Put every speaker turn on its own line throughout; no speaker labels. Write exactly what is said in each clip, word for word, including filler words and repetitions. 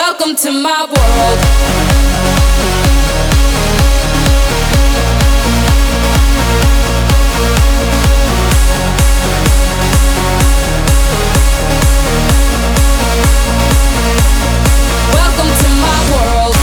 Welcome to my world. Welcome to my world.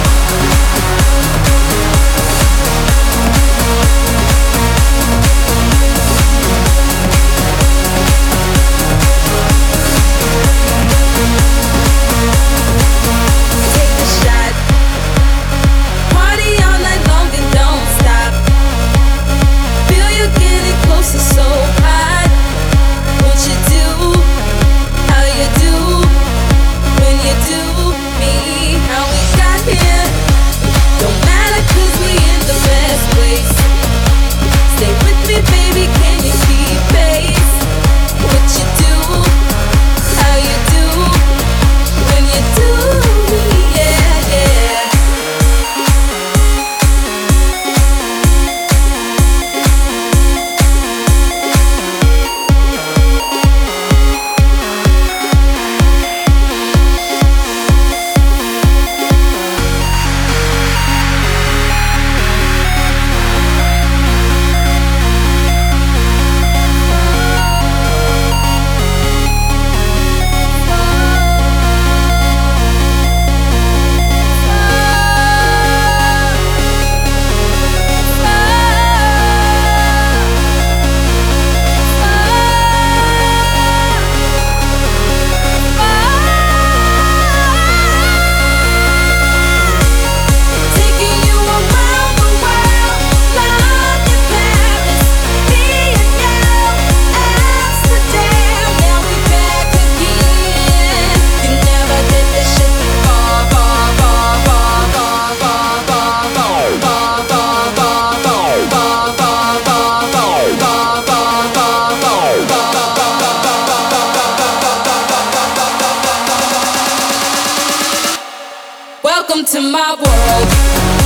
Take a shot. Party all night long and don't stop. Feel you getting closer, so hot. What you do, how you do, when you do me, how we got here. Don't matter 'cause we in the best place. Stay with me, baby, can you keep pace? What you do, how you do, when you do me, yeah, yeah. Taking you around the world, London, Paris, Vietnam, Amsterdam. Now we back again. You never did this shit before, before, before, before, before, before. Welcome to my world.